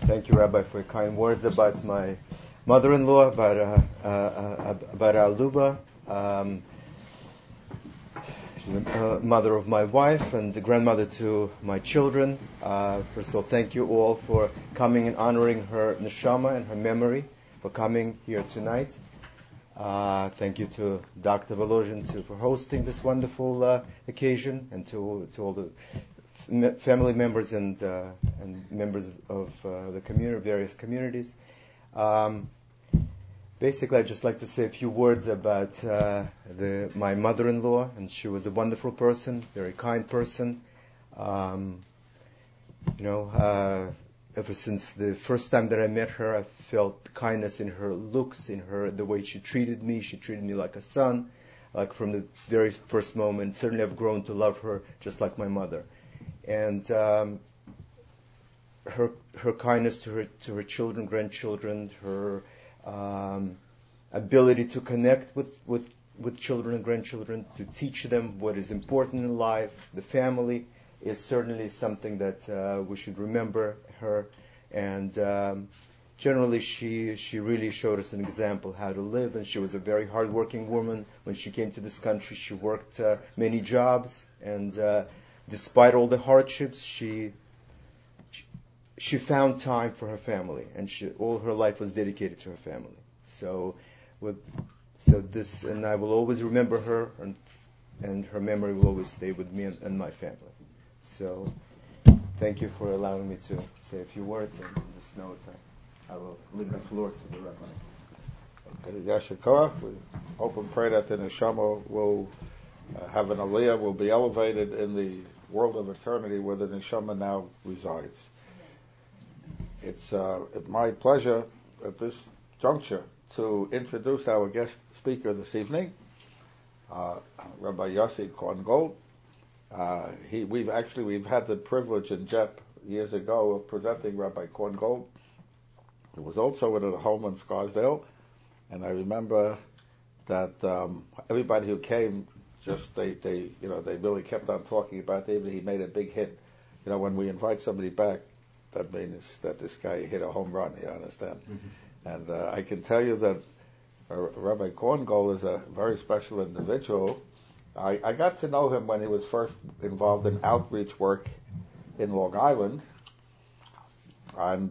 Thank you, Rabbi, for your kind words about my mother-in-law, about Aluba. She's the mother of my wife and the grandmother to my children. First of all, thank you all for coming and honoring her neshama and her memory, for coming here tonight. Thank you to Dr. Volozhin for hosting this wonderful occasion, and to all the family members and members of the community, various communities. Basically, I'd just like to say a few words about my mother-in-law, and she was a wonderful person, very kind person. Ever since the first time that I met her, I felt kindness in her looks, in the way she treated me. She treated me like a son, like from the very first moment. Certainly, I've grown to love her just like my mother. And her kindness to her children, grandchildren, her ability to connect with children and grandchildren, to teach them what is important in life, the family, is certainly something that we should remember her. And generally, she really showed us an example how to live, and she was a very hardworking woman. When she came to this country, she worked many jobs, and despite all the hardships, she found time for her family, and all her life was dedicated to her family. So this, and I will always remember her, and her memory will always stay with me and my family. So, thank you for allowing me to say a few words, and just know I will leave the floor to the Rabbi. Yasher Koach. We hope and pray that the neshama will have an aliyah, will be elevated in the world of eternity where the neshama now resides. It's my pleasure at this juncture to introduce our guest speaker this evening, Rabbi Yossi Korngold. We've had the privilege in JEP years ago of presenting Rabbi Korngold. It was also at a home in Scarsdale, and I remember that everybody who came they really kept on talking about David. He made a big hit. When we invite somebody back, that means that this guy hit a home run. You understand? Mm-hmm. And I can tell you that Rabbi Korngold is a very special individual. I got to know him when he was first involved in outreach work in Long Island, and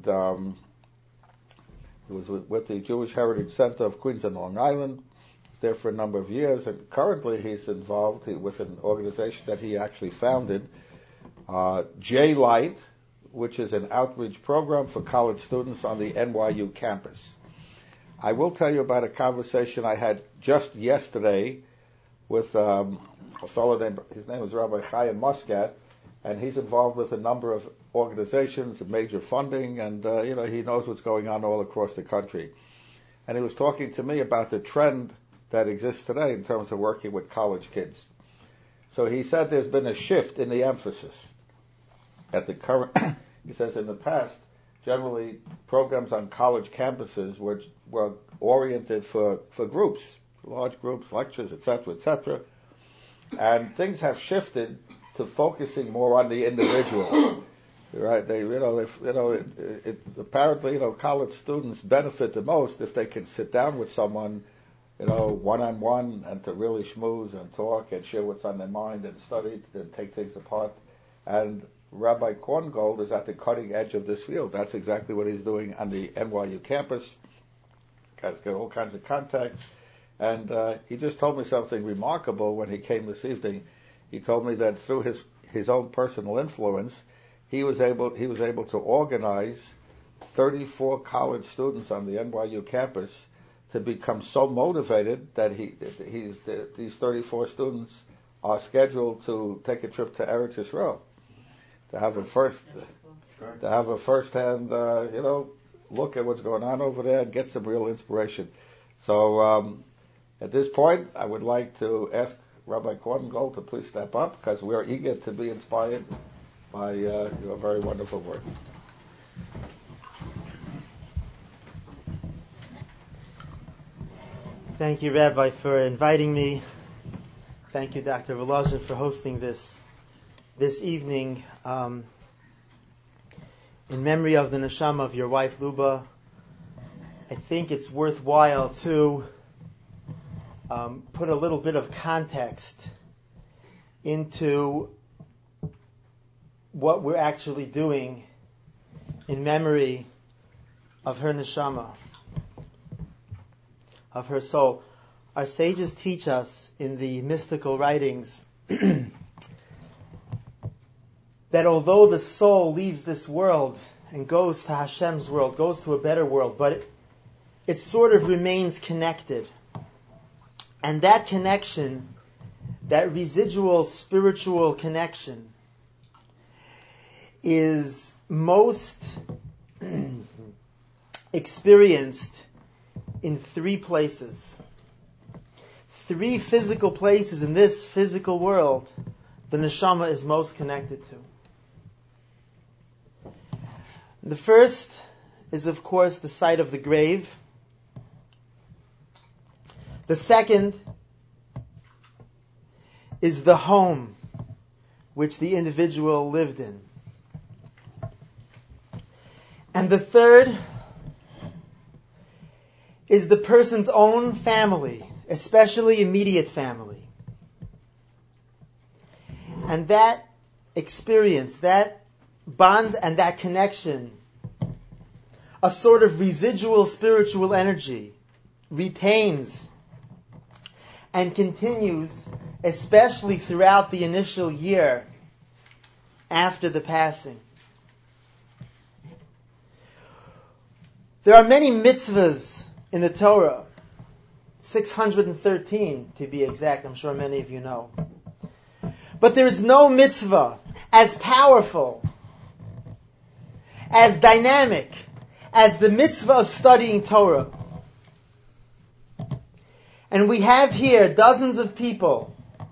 he was with the Jewish Heritage Center of Queens and Long Island. He was there for a number of years, and currently he's involved with an organization that he actually founded, J-Light, which is an outreach program for college students on the NYU campus. I will tell you about a conversation I had just yesterday with a fellow named, his name is Rabbi Chaim Muscat, and he's involved with a number of organizations, major funding, and he knows what's going on all across the country. And he was talking to me about the trend that exists today in terms of working with college kids. So he said there's been a shift in the emphasis. At the current, he says in the past, generally programs on college campuses were oriented for groups, large groups, lectures, etc., and things have shifted to focusing more on the individual. Right? Apparently, college students benefit the most if they can sit down with someone, one-on-one, and to really schmooze and talk and share what's on their mind and study and take things apart. And Rabbi Korngold is at the cutting edge of this field. That's exactly what he's doing on the NYU campus. Guy's got all kinds of contacts. And he just told me something remarkable when he came this evening. He told me that through his own personal influence, he was able to organize 34 college students on the NYU campus to become so motivated that these 34 students are scheduled to take a trip to Eretz Yisrael to have a first-hand look at what's going on over there and get some real inspiration. So at this point, I would like to ask Rabbi Korngold to please step up, because we are eager to be inspired by your very wonderful words. Thank you, Rabbi, for inviting me. Thank you, Dr. Volozhin, for hosting this evening. in memory of the neshama of your wife Luba, I think it's worthwhile to put a little bit of context into what we're actually doing in memory of her neshama, of her soul. Our sages teach us in the mystical writings that although the soul leaves this world and goes to Hashem's world, goes to a better world, but it sort of remains connected. And that connection, that residual spiritual connection, is most experienced in three places. Three physical places in this physical world the neshama is most connected to. The first is, of course, the site of the grave. The second is the home which the individual lived in. And the third is the person's own family, especially immediate family. And that experience, that bond and that connection, a sort of residual spiritual energy, retains and continues, especially throughout the initial year after the passing. There are many mitzvahs in the Torah, 613 to be exact, I'm sure many of you know. But there is no mitzvah as powerful, as dynamic, as the mitzvah of studying Torah. And we have here dozens of people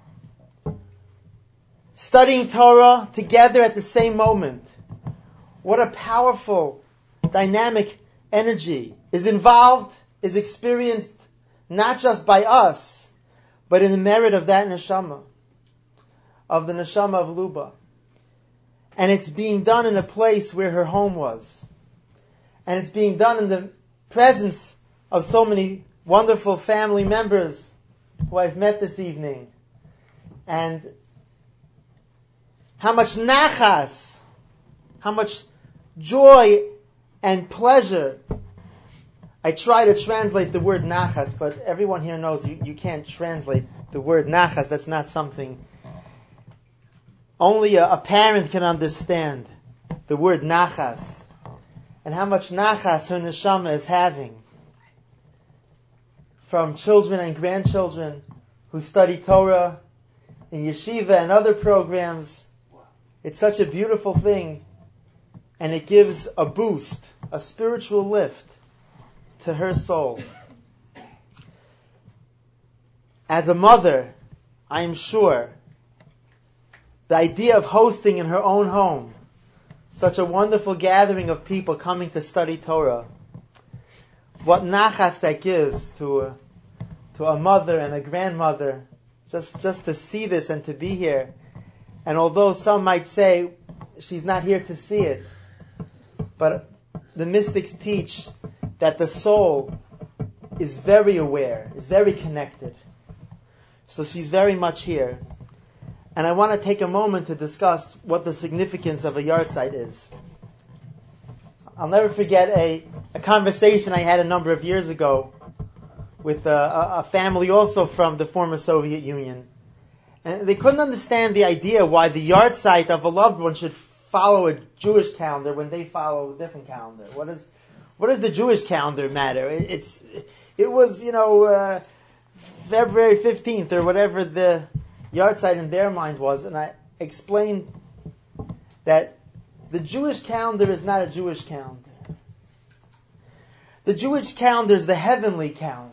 studying Torah together at the same moment. What a powerful, dynamic energy is involved, is experienced not just by us, but in the merit of that neshama, of the neshama of Luba. And it's being done in a place where her home was. And it's being done in the presence of so many wonderful family members who I've met this evening. And how much nachas, how much joy and pleasure. I try to translate the word nachas, but everyone here knows you can't translate the word nachas. That's not something only a parent can understand. The word nachas. And how much nachas her neshama is having from children and grandchildren who study Torah in yeshiva and other programs. It's such a beautiful thing, and it gives a boost, a spiritual lift to her soul. As a mother, I am sure the idea of hosting in her own home such a wonderful gathering of people coming to study Torah, what nachas that gives to a mother and a grandmother, just to see this and to be here. And although some might say she's not here to see it, but the mystics teach that the soul is very aware, is very connected. So she's very much here. And I want to take a moment to discuss what the significance of a yahrzeit is. I'll never forget a conversation I had a number of years ago with a family also from the former Soviet Union. And they couldn't understand the idea why the yahrzeit of a loved one should follow a Jewish calendar when they follow a different calendar. What does the Jewish calendar matter? It was, February 15th or whatever the yahrzeit in their mind was, and I explained that the Jewish calendar is not a Jewish calendar. The Jewish calendar is the heavenly calendar.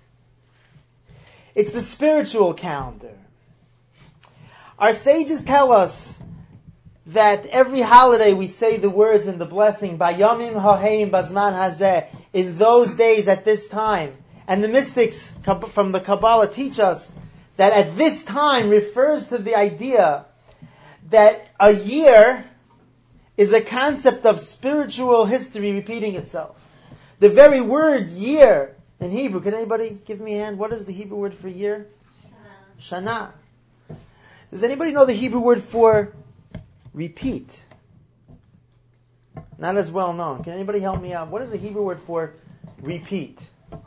It's the spiritual calendar. Our sages tell us that every holiday we say the words in the blessing, Bayamim Haheim Bazman Hazeh, in those days at this time. And the mystics from the Kabbalah teach us that at this time refers to the idea that a year is a concept of spiritual history repeating itself. The very word year in Hebrew, can anybody give me a hand? What is the Hebrew word for year? Shana. Does anybody know the Hebrew word for repeat? Not as well known. Can anybody help me out? What is the Hebrew word for repeat?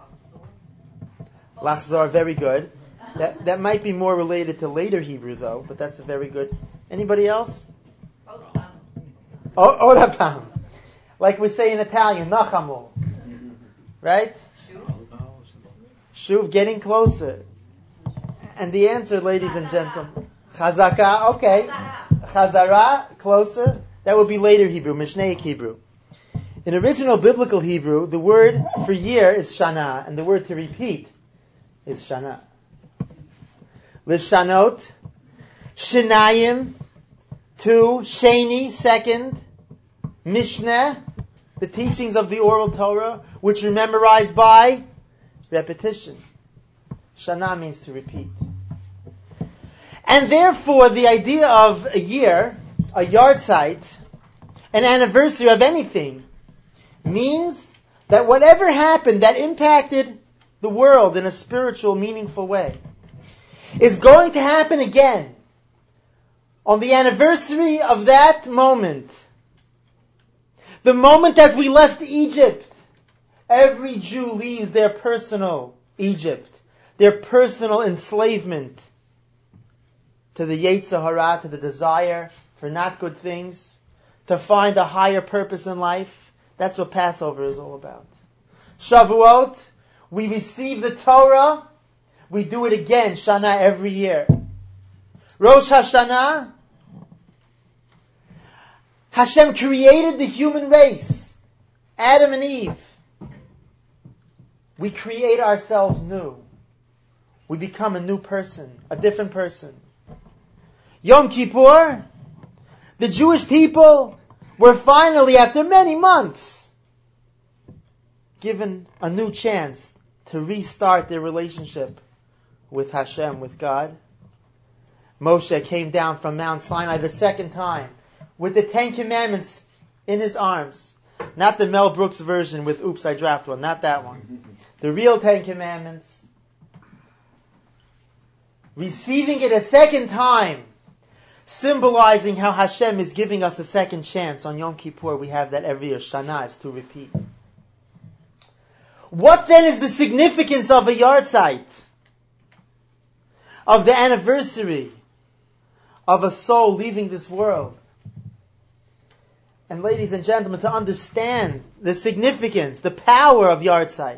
Lachzor, very good. That might be more related to later Hebrew though, but that's a very good. Anybody else? Odapam. Like we say in Italian, nachamol. Right? Shuv, getting closer. And the answer, ladies and gentlemen, chazaka, okay. Chazara, closer. That would be later Hebrew, Mishnaic Hebrew. In original biblical Hebrew, the word for year is shana, and the word to repeat is shana. Lishanot, shinayim, two, sheni, second, mishneh, the teachings of the oral Torah, which are memorized by repetition. Shana means to repeat. And therefore, the idea of a year, a yahrzeit, an anniversary of anything, means that whatever happened that impacted the world in a spiritual, meaningful way is going to happen again on the anniversary of that moment. The moment that we left Egypt. Every Jew leaves their personal Egypt, their personal enslavement to the Yetzer Hara, to the desire for not good things, to find a higher purpose in life. That's what Passover is all about. Shavuot, we receive the Torah, we do it again, Shana, every year. Rosh Hashanah, Hashem created the human race, Adam and Eve. We create ourselves new. We become a new person, a different person. Yom Kippur, the Jewish people were finally, after many months, given a new chance to restart their relationship with Hashem, with God. Moshe came down from Mount Sinai the second time with the 10 Commandments in his arms. Not the Mel Brooks version with oops, I dropped one. Not that one. The real 10 Commandments. Receiving it a second time, symbolizing how Hashem is giving us a second chance. On Yom Kippur, we have that every year. Shana is to repeat. What then is the significance of a yahrzeit? Of the anniversary of a soul leaving this world? And ladies and gentlemen, to understand the significance, the power of yahrzeit,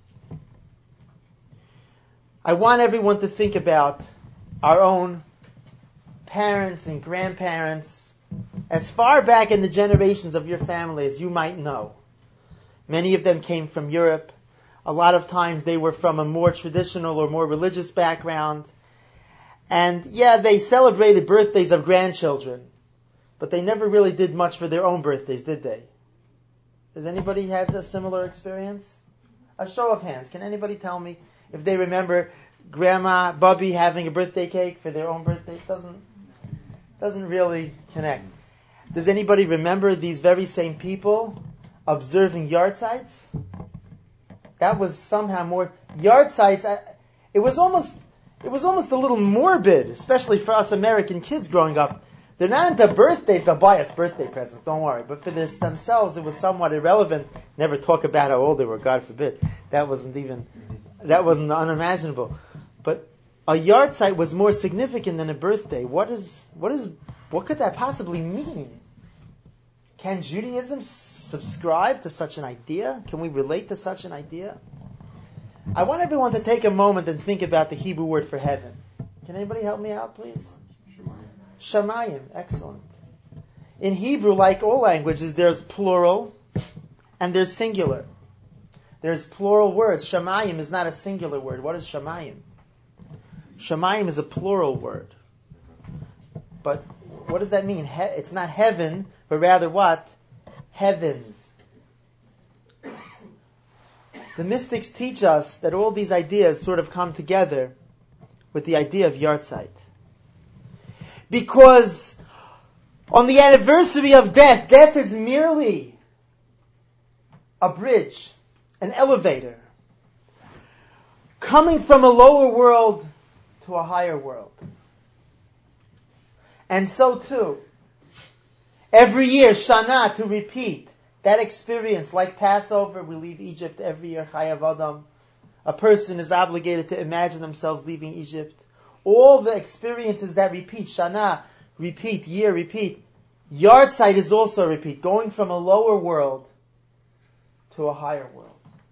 I want everyone to think about our own parents and grandparents, as far back in the generations of your family as you might know. Many of them came from Europe. A lot of times they were from a more traditional or more religious background. And yeah, they celebrated birthdays of grandchildren, but they never really did much for their own birthdays, did they? Has anybody had a similar experience? A show of hands. Can anybody tell me if they remember Grandma, Bubby having a birthday cake for their own birthday? It doesn't really connect. Does anybody remember these very same people observing yahrzeits? That was somehow more yahrzeits. It was almost a little morbid, especially for us American kids growing up. They're not into birthdays. They'll buy us birthday presents, don't worry. But for themselves, it was somewhat irrelevant. Never talk about how old they were, God forbid. That wasn't unimaginable. But a yahrzeit was more significant than a birthday. What could that possibly mean? Can Judaism subscribe to such an idea? Can we relate to such an idea? I want everyone to take a moment and think about the Hebrew word for heaven. Can anybody help me out, please? Shamayim. Excellent. In Hebrew, like all languages, there's plural and there's singular. There's plural words. Shamayim is not a singular word. What is Shamayim? Shamayim is a plural word. But what does that mean? It's not heaven, but rather what? Heavens. The mystics teach us that all these ideas sort of come together with the idea of yahrzeit. Because On the anniversary of death, death is merely a bridge, an elevator, coming from a lower world to a higher world. And so too, every year, Shana, to repeat that experience, like Passover, we leave Egypt every year, Chayav Adam. A person is obligated to imagine themselves leaving Egypt. All the experiences that repeat, Shana, repeat, year, repeat. Yahrzeit is also a repeat, going from a lower world to a higher world.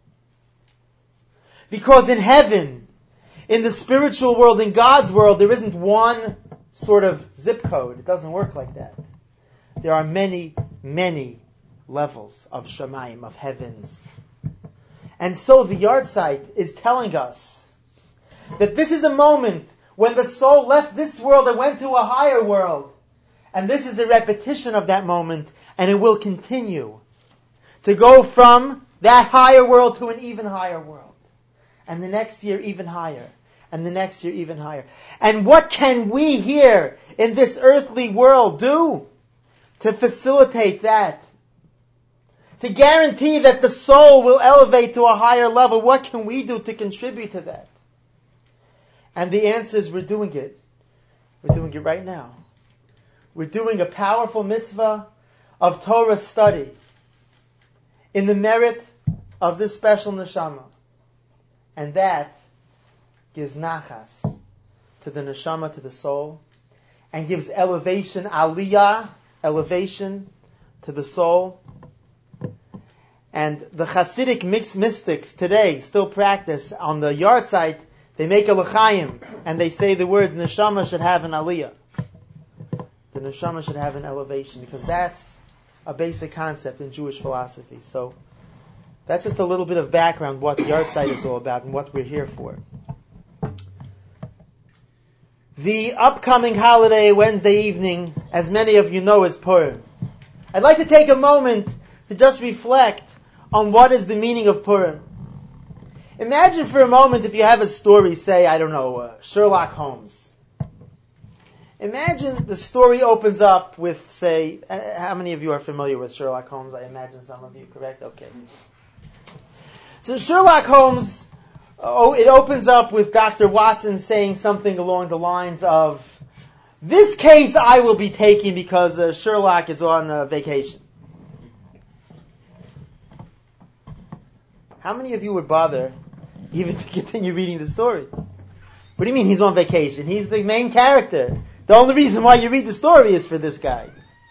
Because in heaven, in the spiritual world, in God's world, there isn't one sort of zip code. It doesn't work like that. There are many, many levels of Shamayim, of heavens. And so the Yahrzeit is telling us that this is a moment when the soul left this world and went to a higher world. And this is a repetition of that moment, and it will continue to go from that higher world to an even higher world. And the next year even higher. And the next year even higher. And what can we here in this earthly world do to facilitate that? To guarantee that the soul will elevate to a higher level? What can we do to contribute to that? And the answer is we're doing it. We're doing it right now. We're doing a powerful mitzvah of Torah study in the merit of this special neshama. And that gives nachas to the neshama, to the soul, and gives elevation, aliyah, elevation to the soul. And the Hasidic mixed mystics today still practice on the Yahrzeit. They make a l'chaim and they say the words neshama should have an aliyah. The neshama should have an elevation, because that's a basic concept in Jewish philosophy. So that's just a little bit of background what the Yahrzeit is all about and what we're here for. The upcoming holiday, Wednesday evening, as many of you know, is Purim. I'd like to take a moment to just reflect on what is the meaning of Purim. Imagine for a moment if you have a story, say, Sherlock Holmes. Imagine the story opens up with, say, how many of you are familiar with Sherlock Holmes? I imagine some of you, correct? Okay. So Sherlock Holmes, it opens up with Dr. Watson saying something along the lines of, this case I will be taking because Sherlock is on vacation. How many of you would bother even to continue reading the story? What do you mean he's on vacation? He's the main character. The only reason why you read the story is for this guy.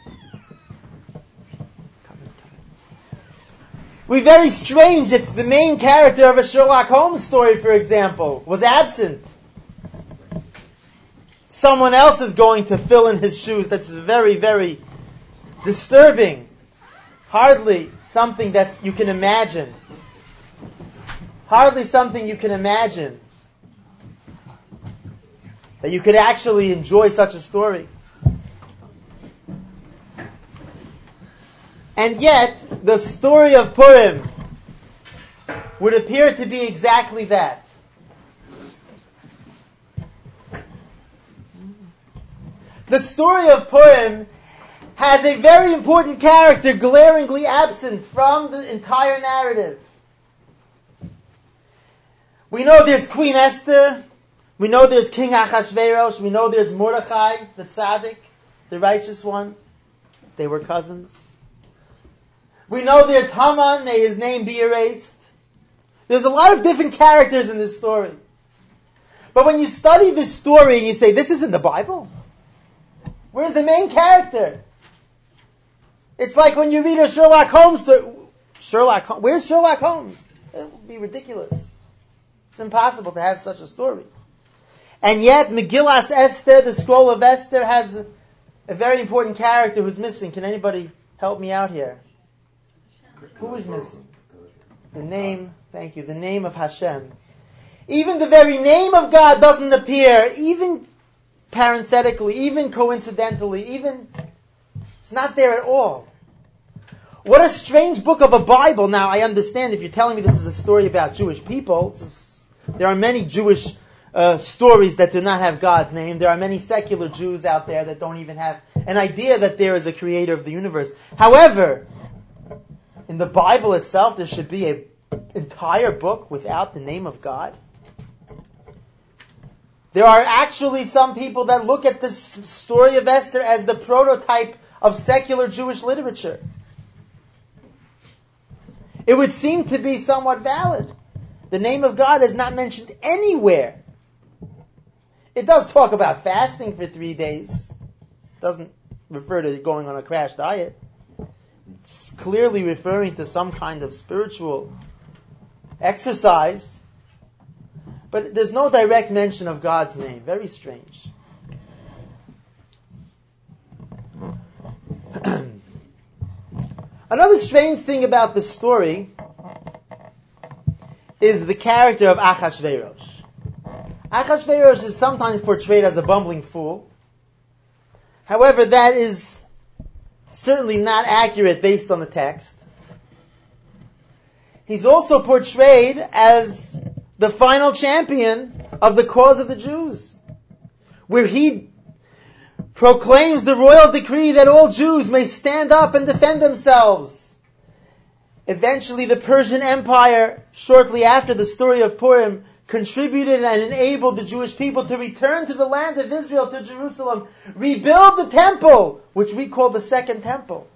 It would be very strange if the main character of a Sherlock Holmes story, for example, was absent. Someone else is going to fill in his shoes. That's very, very disturbing. Hardly something that you can imagine. Hardly something you can imagine. That you could actually enjoy such a story. And yet, the story of Purim would appear to be exactly that. The story of Purim has a very important character glaringly absent from the entire narrative. We know there's Queen Esther. We know there's King Achashverosh. We know there's Mordechai, the tzaddik, the righteous one. They were cousins. We know there's Haman, may his name be erased. There's a lot of different characters in this story. But when you study this story and you say, this is in the Bible? Where's the main character? It's like when you read a Sherlock Holmes story. Where's Sherlock Holmes? It would be ridiculous. It's impossible to have such a story. And yet, Megillas Esther, the scroll of Esther, has a very important character who's missing. Can anybody help me out here? Who is missing? The name, thank you, the name of Hashem. Even the very name of God doesn't appear, even parenthetically, even coincidentally, it's not there at all. What a strange book of a Bible. Now, I understand if you're telling me this is a story about Jewish people, there are many Jewish stories that do not have God's name. There are many secular Jews out there that don't even have an idea that there is a creator of the universe. However, in the Bible itself, there should be an entire book without the name of God. There are actually some people that look at this story of Esther as the prototype of secular Jewish literature. It would seem to be somewhat valid. The name of God is not mentioned anywhere. It does talk about fasting for 3 days. It doesn't refer to going on a crash diet. It's clearly referring to some kind of spiritual exercise. But there's no direct mention of God's name. Very strange. Another strange thing about this story is the character of Achashverosh. Achashverosh is sometimes portrayed as a bumbling fool. However, that is certainly not accurate based on the text. He's also portrayed as the final champion of the cause of the Jews, where he proclaims the royal decree that all Jews may stand up and defend themselves. Eventually, the Persian Empire, shortly after the story of Purim, contributed and enabled the Jewish people to return to the land of Israel, to Jerusalem, rebuild the temple, which we call the Second Temple.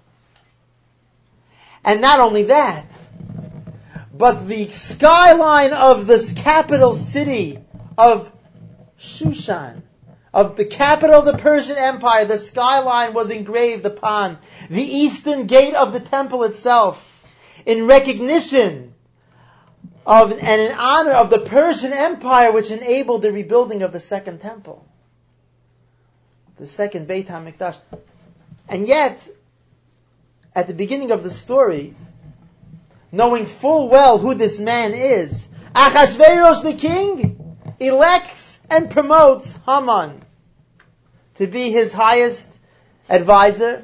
And not only that, but the skyline of this capital city of Shushan, of the capital of the Persian Empire, the skyline was engraved upon the eastern gate of the temple itself, in recognition of and in honor of the Persian Empire, which enabled the rebuilding of the Second Temple, the second Beit HaMikdash. And yet, at the beginning of the story, knowing full well who this man is, Achashverosh the king elects and promotes Haman to be his highest advisor.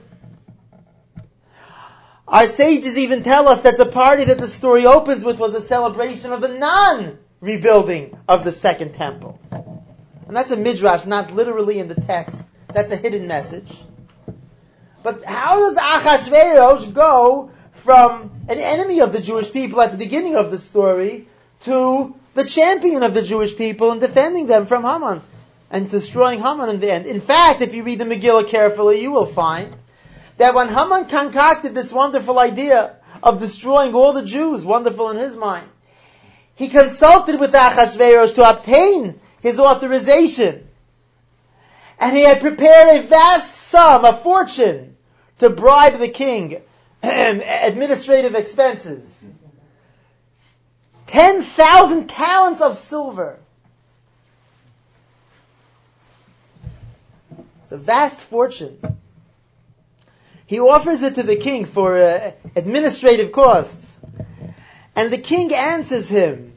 Our sages even tell us that the party that the story opens with was a celebration of the non-rebuilding of the Second Temple. And that's a midrash, not literally in the text. That's a hidden message. But how does Achashverosh go from an enemy of the Jewish people at the beginning of the story to the champion of the Jewish people and defending them from Haman and destroying Haman in the end? In fact, if you read the Megillah carefully, you will find that when Haman concocted this wonderful idea of destroying all the Jews, wonderful in his mind, he consulted with Achashverosh to obtain his authorization. And he had prepared a vast sum, a fortune, to bribe the king, administrative expenses. 10,000 talents of silver. It's a vast fortune. He offers it to the king for administrative costs. And the king answers him,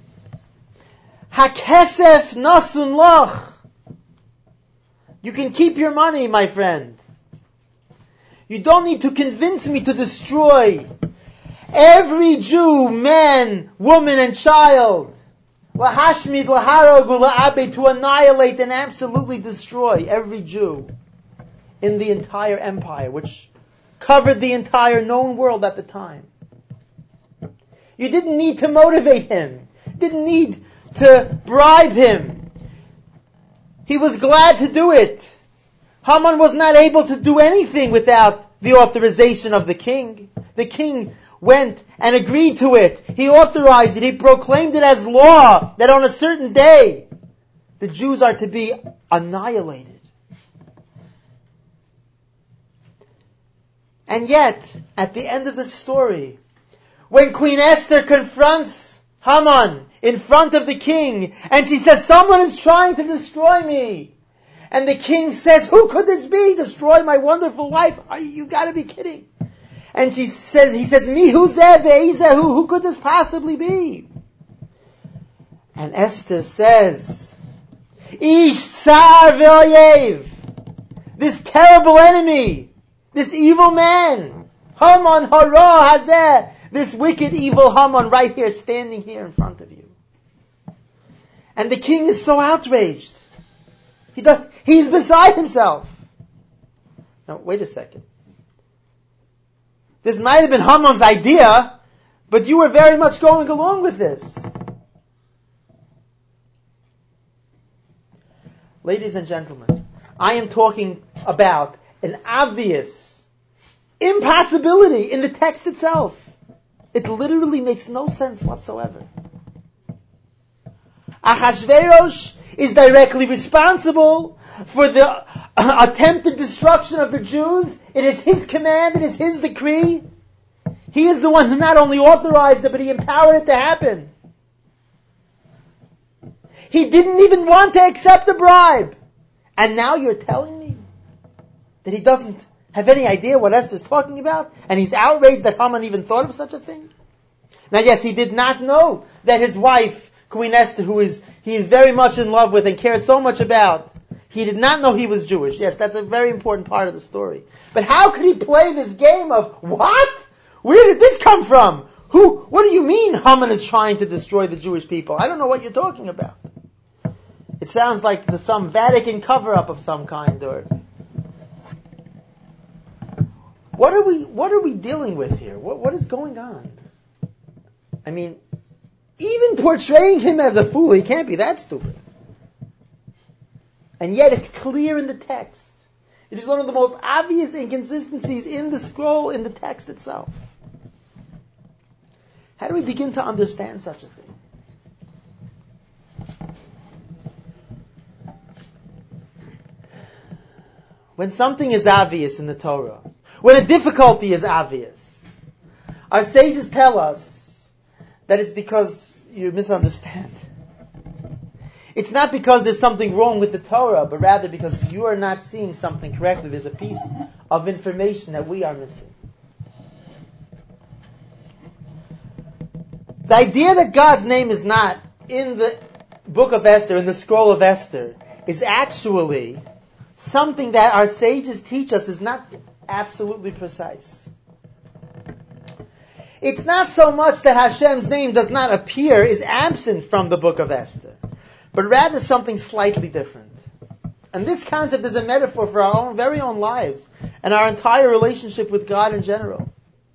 Hakesef nasun lach. You can keep your money, my friend. You don't need to convince me to destroy every Jew, man, woman, and child. Lahashmid, laharog, la'abe, to annihilate and absolutely destroy every Jew in the entire empire, which covered the entire known world at the time. You didn't need to motivate him. Didn't need to bribe him. He was glad to do it. Haman was not able to do anything without the authorization of the king. The king went and agreed to it. He authorized it. He proclaimed it as law that on a certain day the Jews are to be annihilated. And yet, at the end of the story, when Queen Esther confronts Haman in front of the king, and she says, someone is trying to destroy me. And the king says, who could this be? Destroy my wonderful wife? You gotta be kidding. And he says, me, who could this possibly be? And Esther says, Ish tsar ve'oyev, this terrible enemy, this evil man, Haman hara hazeh, this wicked evil Haman right here, standing here in front of you. And the king is so outraged. He's beside himself. Now, wait a second. This might have been Haman's idea, but you were very much going along with this. Ladies and gentlemen, I am talking about an obvious impossibility in the text itself. It literally makes no sense whatsoever. Ahasuerus is directly responsible for the attempted destruction of the Jews. It is his command, it is his decree. He is the one who not only authorized it, but he empowered it to happen. He didn't even want to accept a bribe. And now you're telling me that he doesn't have any idea what Esther's talking about? And he's outraged that Haman even thought of such a thing? Now yes, he did not know that his wife, Queen Esther, he is very much in love with and cares so much about, he did not know he was Jewish. Yes, that's a very important part of the story. But how could he play this game of, what? Where did this come from? What do you mean Haman is trying to destroy the Jewish people? I don't know what you're talking about. It sounds like there's some Vatican cover-up of some kind, or what are we dealing with here? What is going on? I mean, even portraying him as a fool, he can't be that stupid. And yet it's clear in the text. It is one of the most obvious inconsistencies in the scroll, in the text itself. How do we begin to understand such a thing? When something is obvious in the Torah, when a difficulty is obvious, our sages tell us that it's because you misunderstand. It's not because there's something wrong with the Torah, but rather because you are not seeing something correctly. There's a piece of information that we are missing. The idea that God's name is not in the book of Esther, in the scroll of Esther, is actually something that our sages teach us is not absolutely precise. It's not so much that Hashem's name does not appear, is absent from the book of Esther, but rather something slightly different. And this concept is a metaphor for our very own lives and our entire relationship with God in general.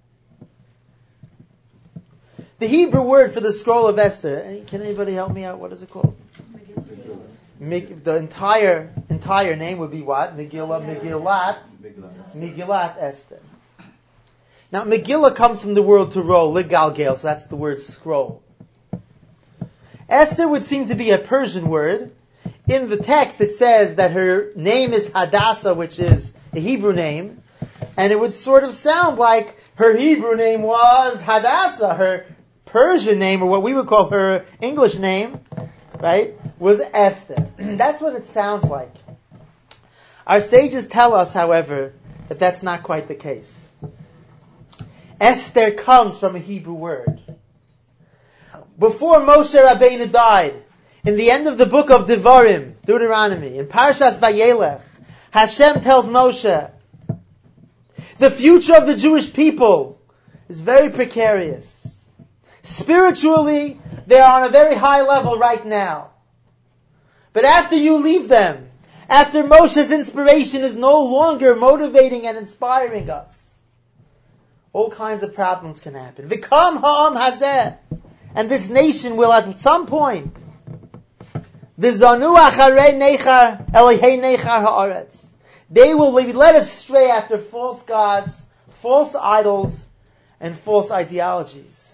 The Hebrew word for the scroll of Esther, can anybody help me out? What is it called? The entire name would be what? Megillat Esther. Now, Megillah comes from the word to roll, ligalgel, so that's the word scroll. Esther would seem to be a Persian word. In the text, it says that her name is Hadassah, which is a Hebrew name, and it would sort of sound like her Hebrew name was Hadassah. Her Persian name, or what we would call her English name, right, was Esther. That's what it sounds like. Our sages tell us, however, that that's not quite the case. Esther comes from a Hebrew word. Before Moshe Rabbeinu died, in the end of the book of Devarim, Deuteronomy, in Parshas Vayelech, Hashem tells Moshe, the future of the Jewish people is very precarious. Spiritually, they are on a very high level right now. But after you leave them, after Moshe's inspiration is no longer motivating and inspiring us, all kinds of problems can happen. V'kam ha'am hazeh, and this nation will at some point, v'zanu acharei nechar elihei nechar haaretz, they will be led astray after false gods, false idols, and false ideologies.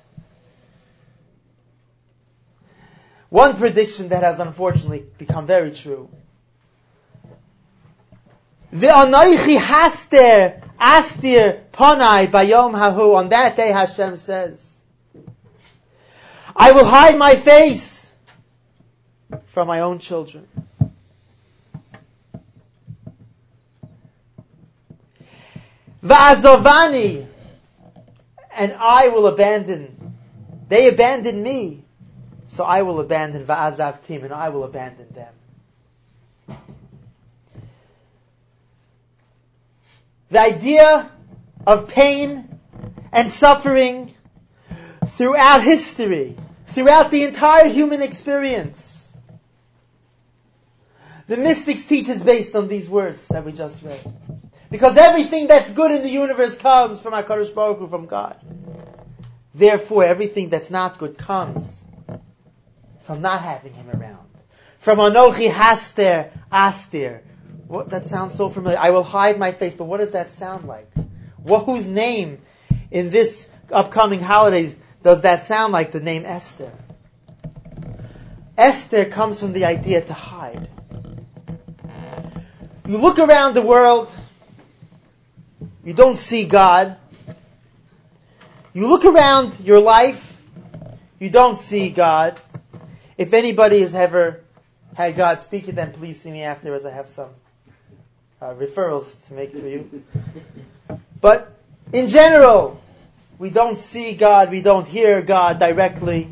One prediction that has unfortunately become very true. Ve'anaychi haster astir panai bayom hahu. On that day, Hashem says, I will hide my face from my own children. Va'azovani, and I will abandon. They abandoned me, so I will abandon va'azavtim, and I will abandon them. The idea of pain and suffering throughout history, throughout the entire human experience, The mystics teach is based on these words that we just read. Because everything that's good in the universe comes from HaKadosh Baruch Hu, from God. Therefore, everything that's not good comes from not having Him around. From Anochi Haster Astir. What, that sounds so familiar. I will hide my face, but what does that sound like? Whose name in this upcoming holidays does that sound like? The name Esther. Esther comes from the idea to hide. You look around the world, you don't see God. You look around your life, you don't see God. If anybody has ever had God speak to them, please see me afterwards. I have some referrals to make for you. But in general, we don't see God, we don't hear God directly.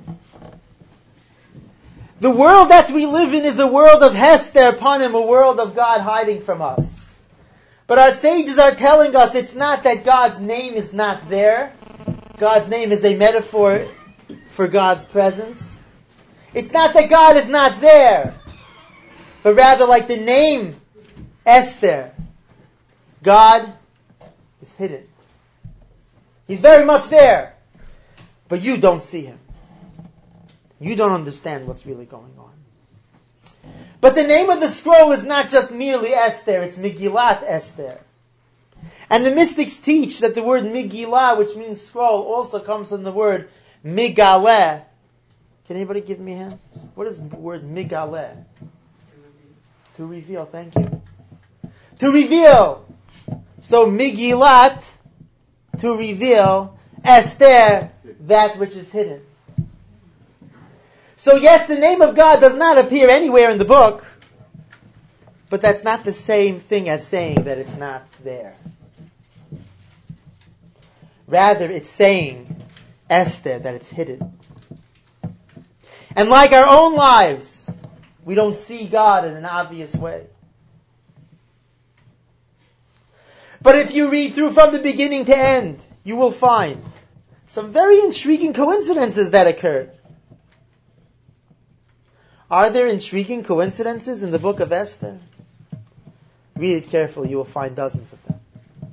The world that we live in is a world of Hester Panim, a world of God hiding from us. But our sages are telling us it's not that God's name is not there. God's name is a metaphor for God's presence. It's not that God is not there, but rather like the name Esther, God is hidden. He's very much there, but you don't see Him. You don't understand what's really going on. But the name of the scroll is not just merely Esther, it's Megillat Esther. And the mystics teach that the word Megillah, which means scroll, also comes from the word Migaleh. Can anybody give me a hand? What is the word Migaleh? To reveal, thank you. To reveal. So Megillat, to reveal, Esther, that which is hidden. So yes, the name of God does not appear anywhere in the book, but that's not the same thing as saying that it's not there. Rather, it's saying, Esther, that it's hidden. And like our own lives, we don't see God in an obvious way. But if you read through from the beginning to end, you will find some very intriguing coincidences that occurred. Are there intriguing coincidences in the book of Esther? Read it carefully, you will find dozens of them.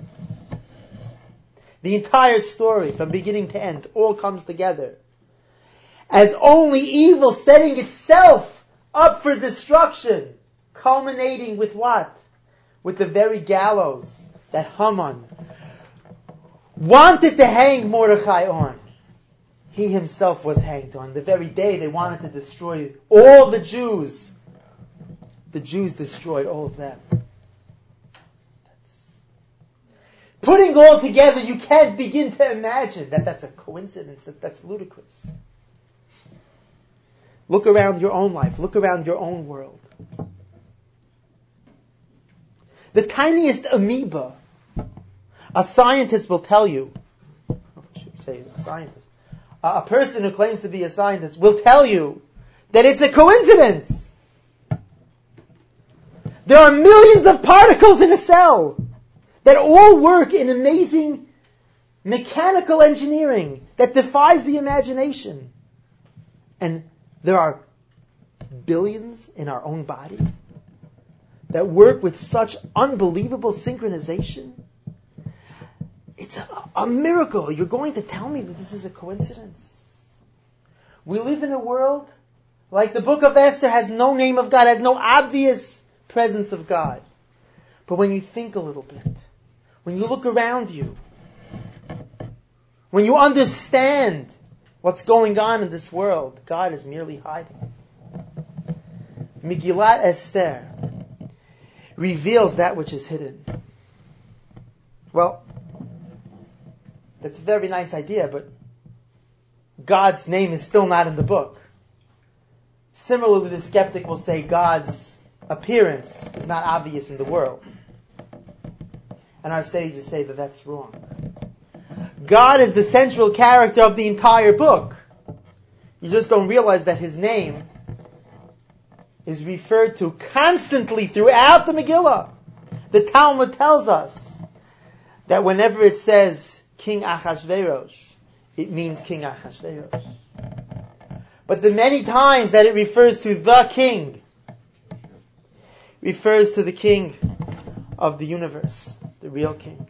The entire story, from beginning to end, all comes together as only evil setting itself up for destruction, culminating with what? With the very gallows that Haman wanted to hang Mordechai on. He himself was hanged on. The very day they wanted to destroy all the Jews destroyed all of them. Putting all together, you can't begin to imagine that that's a coincidence, that's ludicrous. Look around your own life. Look around your own world. The tiniest amoeba, a scientist will tell you, I should say a scientist, a person who claims to be a scientist will tell you that it's a coincidence. There are millions of particles in a cell that all work in amazing mechanical engineering that defies the imagination. And there are billions in our own body that work with such unbelievable synchronization. It's a miracle. You're going to tell me that this is a coincidence? We live in a world like the book of Esther has no name of God, has no obvious presence of God. But when you think a little bit, when you look around you, when you understand what's going on in this world, God is merely hiding. Megillat Esther reveals that which is hidden. Well, that's a very nice idea, but God's name is still not in the book. Similarly, the skeptic will say God's appearance is not obvious in the world. And our sages say that that's wrong. God is the central character of the entire book. You just don't realize that His name is referred to constantly throughout the Megillah. The Talmud tells us that whenever it says King Achashverosh, it means King Achashverosh. But the many times that it refers to the king, refers to the King of the universe, the real King.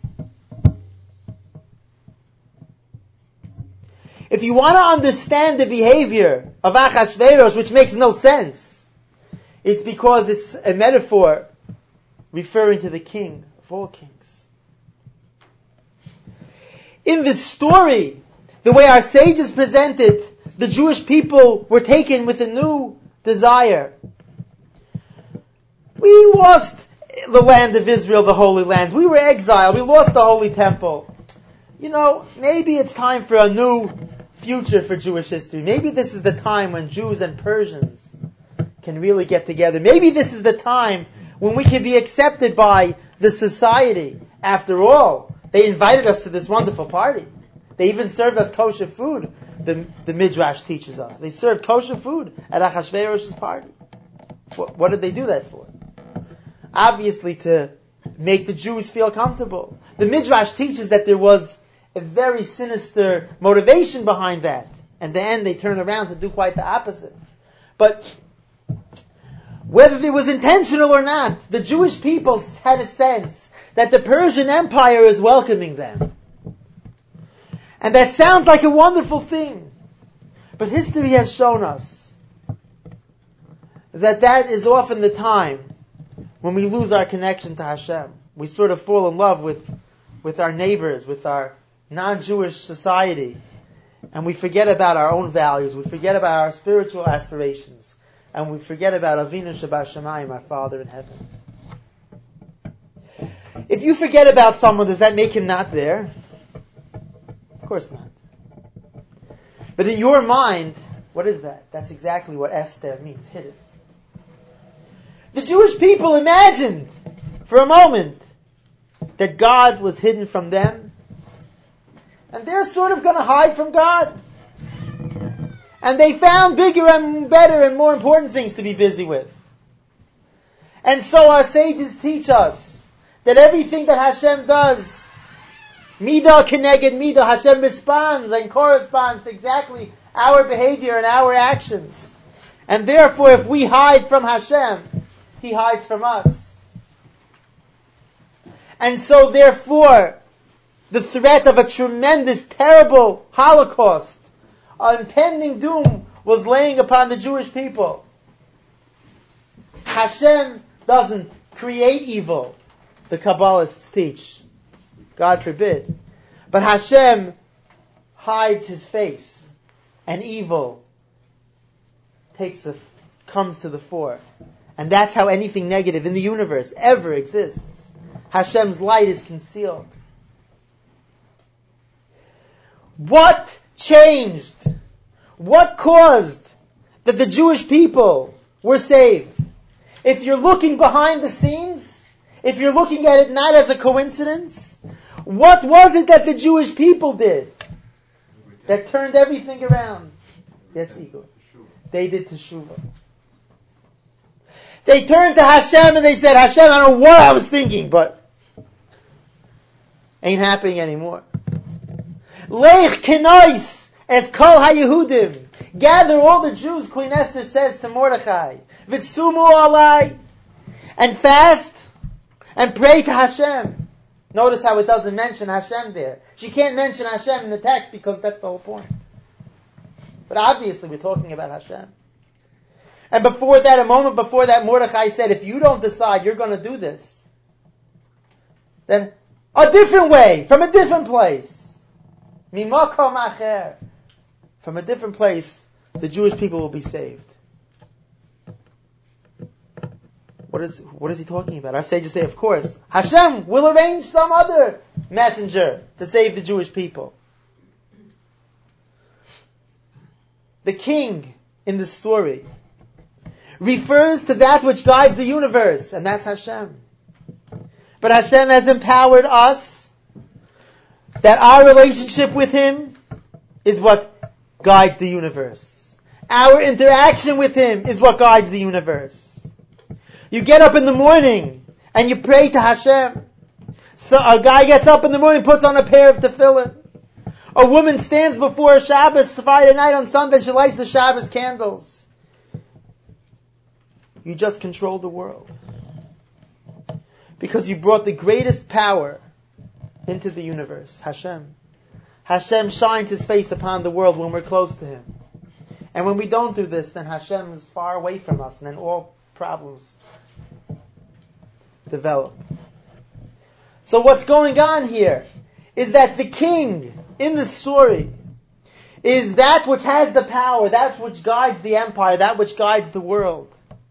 If you want to understand the behavior of Achashverosh, which makes no sense, it's because it's a metaphor referring to the King of all kings. In this story, the way our sages presented, the Jewish people were taken with a new desire. We lost the land of Israel, the Holy Land. We were exiled. We lost the Holy Temple. Maybe it's time for a new future for Jewish history. Maybe this is the time when Jews and Persians can really get together. Maybe this is the time when we can be accepted by the society. After all, they invited us to this wonderful party. They even served us kosher food, the Midrash teaches us. They served kosher food at Achashverosh's party. What did they do that for? Obviously to make the Jews feel comfortable. The Midrash teaches that there was a very sinister motivation behind that. And then they turn around to do quite the opposite. But whether it was intentional or not, the Jewish people had a sense that the Persian Empire is welcoming them. And that sounds like a wonderful thing. But history has shown us that is often the time when we lose our connection to Hashem. We sort of fall in love with our neighbors, with our non-Jewish society. And we forget about our own values. We forget about our spiritual aspirations. And we forget about Avinu Shebashamayim, our Father in heaven. If you forget about someone, does that make him not there? Of course not. But in your mind, what is that? That's exactly what Esther means, hidden. The Jewish people imagined for a moment that God was hidden from them, and they're sort of going to hide from God. And they found bigger and better and more important things to be busy with. And so our sages teach us that everything that Hashem does, Midah Keneged Midah, Hashem responds and corresponds to exactly our behavior and our actions. And therefore, if we hide from Hashem, He hides from us. And so therefore, the threat of a tremendous, terrible Holocaust, impending doom, was laying upon the Jewish people. Hashem doesn't create evil, the Kabbalists teach. God forbid. But Hashem hides His face, and evil comes to the fore. And that's how anything negative in the universe ever exists. Hashem's light is concealed. What changed? What caused that the Jewish people were saved? If you're looking behind the scenes, if you're looking at it not as a coincidence, what was it that the Jewish people did that turned everything around? Yes, Igor. They did teshuvah. They turned to Hashem and they said, Hashem, I don't know what I was thinking, but ain't happening anymore. Leich kenois es kol haYehudim. Gather all the Jews, Queen Esther says to Mordechai. Vitsumu alai. And fast and pray to Hashem. Notice how it doesn't mention Hashem there. She can't mention Hashem in the text because that's the whole point. But obviously we're talking about Hashem. And before that, a moment before that, Mordechai said, if you don't decide you're going to do this, then a different way, from a different place. Mimakom acher. From a different place, the Jewish people will be saved. What is he talking about? Our sages say, of course, Hashem will arrange some other messenger to save the Jewish people. The king in the story refers to that which guides the universe, and that's Hashem. But Hashem has empowered us that our relationship with Him is what guides the universe. Our interaction with Him is what guides the universe. You get up in the morning and you pray to Hashem. So a guy gets up in the morning, puts on a pair of tefillin. A woman stands before Shabbos Friday night, on Sunday she lights the Shabbos candles. You just control the world. Because you brought the greatest power into the universe, Hashem. Hashem shines His face upon the world when we're close to Him. And when we don't do this, then Hashem is far away from us, and then all problems develop. So what's going on here is that the king in the story is that which has the power, that which guides the empire, that which guides the world.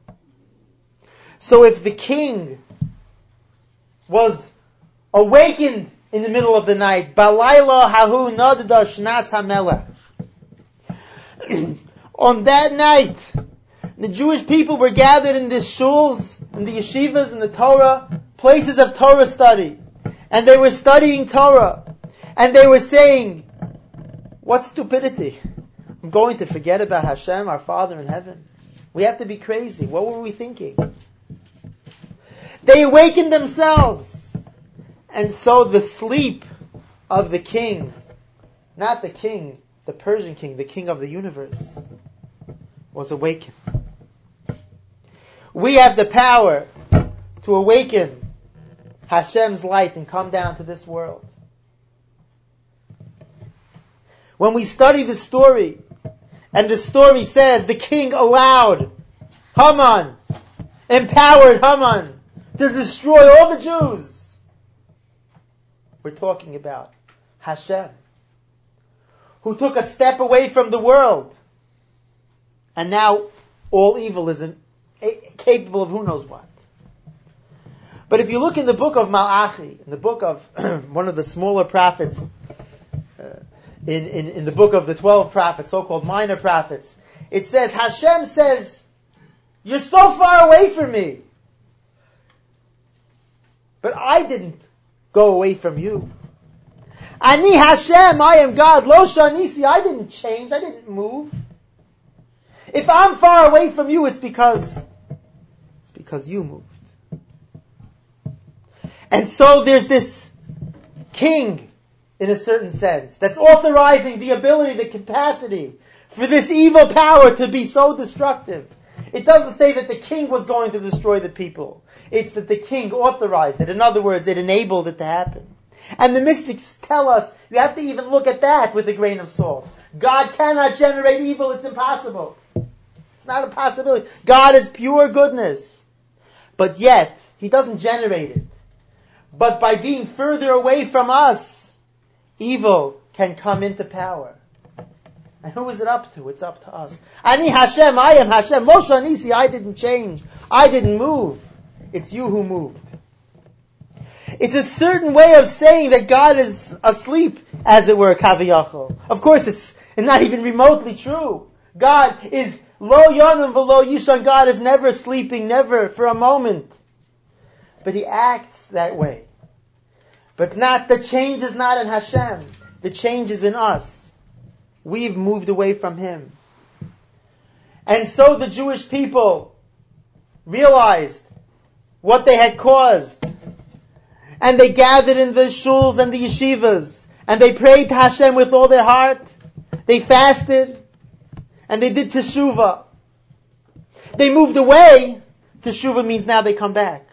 So if the king was awakened in the middle of the night, Balayla hahu nadda shnas hamelech. On that night, the Jewish people were gathered in the shuls, in the yeshivas, in the Torah, places of Torah study. And they were studying Torah. And they were saying, what stupidity. I'm going to forget about Hashem, our Father in heaven. We have to be crazy. What were we thinking? They awakened themselves. And so the sleep of the king, not the king, the Persian king, the king of the universe, was awakened. We have the power to awaken Hashem's light and come down to this world. When we study the story, and the story says the king allowed Haman, empowered Haman to destroy all the Jews, we're talking about Hashem, who took a step away from the world, and now all evil is capable of who knows what. But if you look in the book of Malachi, in the book of one of the smaller prophets, in the book of the 12 prophets, so-called minor prophets, it says, Hashem says, you're so far away from me. But I didn't go away from you. Ani Hashem, I am God. Lo shanisi, I didn't change, I didn't move. If I'm far away from you, it's because you moved. And so there's this king, in a certain sense, that's authorizing the ability, the capacity for this evil power to be so destructive. It doesn't say that the king was going to destroy the people. It's that the king authorized it. In other words, it enabled it to happen. And the mystics tell us, you have to even look at that with a grain of salt. God cannot generate evil, it's impossible. It's not a possibility. God is pure goodness. But yet, He doesn't generate it. But by being further away from us, evil can come into power. And who is it up to? It's up to us. Ani Hashem, I am Hashem. Lo shanisi, I didn't change. I didn't move. It's you who moved. It's a certain way of saying that God is asleep, as it were, kaviyachol. Of course, it's not even remotely true. God is lo yanam v'lo yishan. God is never sleeping, never for a moment. But He acts that way. But the change is not in Hashem. The change is in us. We've moved away from Him. And so the Jewish people realized what they had caused. And they gathered in the shuls and the yeshivas. And they prayed to Hashem with all their heart. They fasted. And they did teshuvah. They moved away. Teshuvah means now they come back.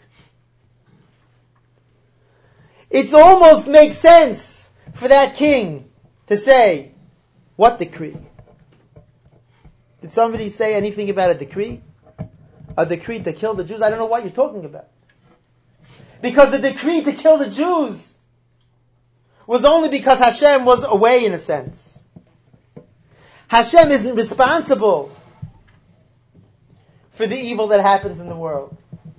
It almost makes sense for that king to say, what decree? Did somebody say anything about a decree? A decree to kill the Jews? I don't know what you're talking about. Because the decree to kill the Jews was only because Hashem was away, in a sense. Hashem isn't responsible for the evil that happens in the world.